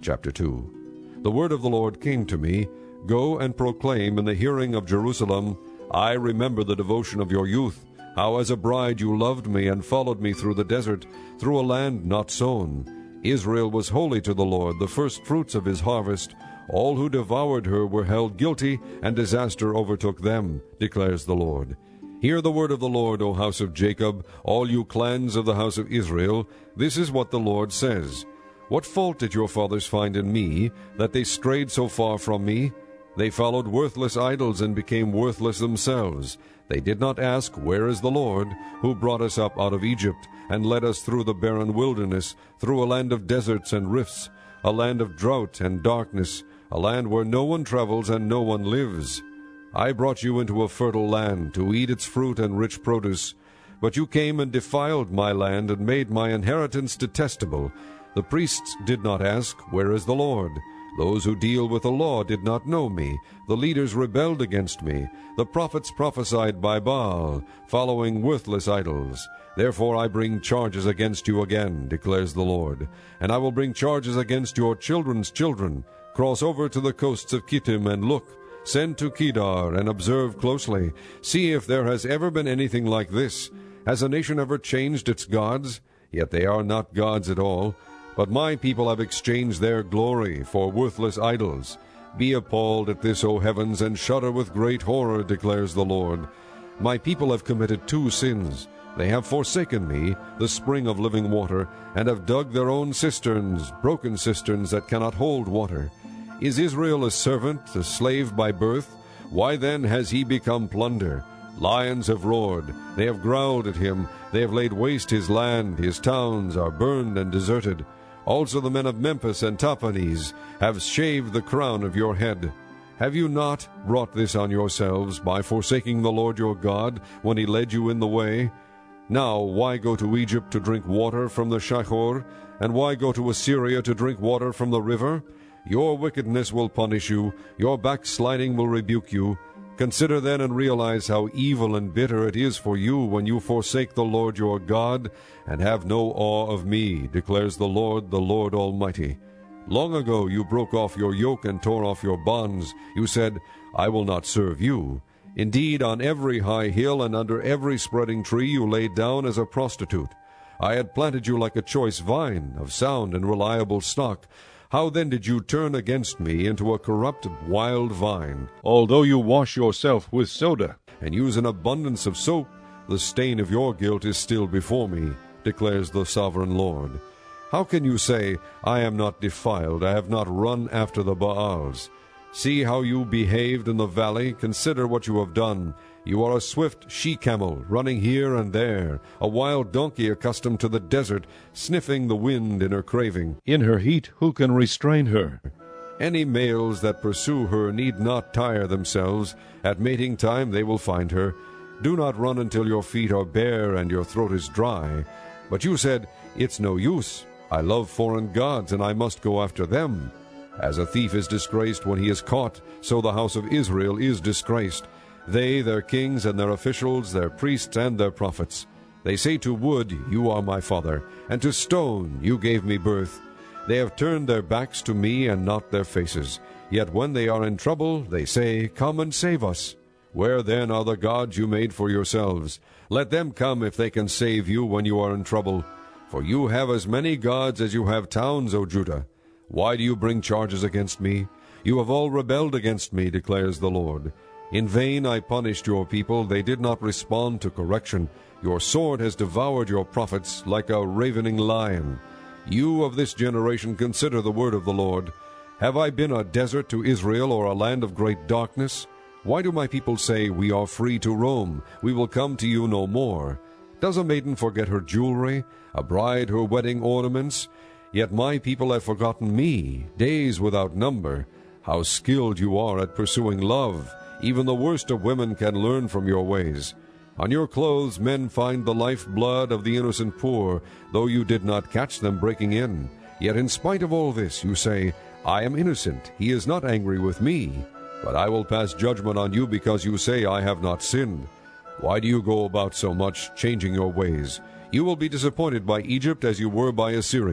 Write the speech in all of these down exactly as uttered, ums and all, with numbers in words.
Chapter two. The word of the Lord came to me, Go and proclaim in the hearing of Jerusalem, I remember the devotion of your youth, how as a bride you loved me and followed me through the desert, through a land not sown. Israel was holy to the Lord, the first fruits of his harvest. All who devoured her were held guilty, and disaster overtook them, declares the Lord. Hear the word of the Lord, O house of Jacob, all you clans of the house of Israel. This is what the Lord says. What fault did your fathers find in me, that they strayed so far from me? They followed worthless idols and became worthless themselves. They did not ask, Where is the Lord, who brought us up out of Egypt, and led us through the barren wilderness, through a land of deserts and rifts, a land of drought and darkness, a land where no one travels and no one lives? I brought you into a fertile land, to eat its fruit and rich produce. But you came and defiled my land, and made my inheritance detestable. The priests did not ask, Where is the Lord? Those who deal with the law did not know me. The leaders rebelled against me. The prophets prophesied by Baal, following worthless idols. Therefore I bring charges against you again, declares the Lord. And I will bring charges against your children's children. Cross over to the coasts of Kittim and look. Send to Kedar and observe closely. See if there has ever been anything like this. Has a nation ever changed its gods? Yet they are not gods at all. But my people have exchanged their glory for worthless idols. Be appalled at this, O heavens, and shudder with great horror, declares the Lord. My people have committed two sins. They have forsaken me, the spring of living water, and have dug their own cisterns, broken cisterns that cannot hold water. Is Israel a servant, a slave by birth? Why then has he become plunder? Lions have roared, they have growled at him, they have laid waste his land, his towns are burned and deserted. Also the men of Memphis and Tahpanhes have shaved the crown of your head. Have you not brought this on yourselves by forsaking the Lord your God when he led you in the way? Now why go to Egypt to drink water from the Shihor, and why go to Assyria to drink water from the river? Your wickedness will punish you, your backsliding will rebuke you. Consider then and realize how evil and bitter it is for you when you forsake the Lord your God, and have no awe of me, declares the Lord, the Lord Almighty. Long ago you broke off your yoke and tore off your bonds. You said, I will not serve you. Indeed, on every high hill and under every spreading tree you laid down as a prostitute. I had planted you like a choice vine, of sound and reliable stock. How then did you turn against me into a corrupt wild vine? Although you wash yourself with soda, and use an abundance of soap, the stain of your guilt is still before me, declares the sovereign Lord. How can you say, I am not defiled, I have not run after the Baals? See how you behaved in the valley, consider what you have done. You are a swift she-camel, running here and there, a wild donkey accustomed to the desert, sniffing the wind in her craving. In her heat, who can restrain her? Any males that pursue her need not tire themselves. At mating time they will find her. Do not run until your feet are bare and your throat is dry. But you said, It's no use. I love foreign gods, and I must go after them. As a thief is disgraced when he is caught, so the house of Israel is disgraced. They, their kings and their officials, their priests and their prophets. They say to wood, You are my father, and to stone, You gave me birth. They have turned their backs to me and not their faces. Yet when they are in trouble, they say, Come and save us. Where then are the gods you made for yourselves? Let them come if they can save you when you are in trouble. For you have as many gods as you have towns, O Judah. Why do you bring charges against me? You have all rebelled against me, declares the Lord. In vain I punished your people. They did not respond to correction. Your sword has devoured your prophets like a ravening lion. You of this generation consider the word of the Lord. Have I been a desert to Israel, or a land of great darkness? Why do my people say, We are free to roam, we will come to you no more? Does a maiden forget her jewelry, a bride her wedding ornaments? Yet my people have forgotten me, days without number. How skilled you are at pursuing love! Even the worst of women can learn from your ways. On your clothes men find the life-blood of the innocent poor, though you did not catch them breaking in. Yet in spite of all this you say, I am innocent, he is not angry with me. But I will pass judgment on you because you say, I have not sinned. Why do you go about so much, changing your ways? You will be disappointed by Egypt as you were by Assyria.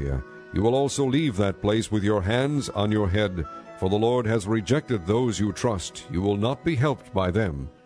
You will also leave that place with your hands on your head, for the Lord has rejected those you trust. You will not be helped by them.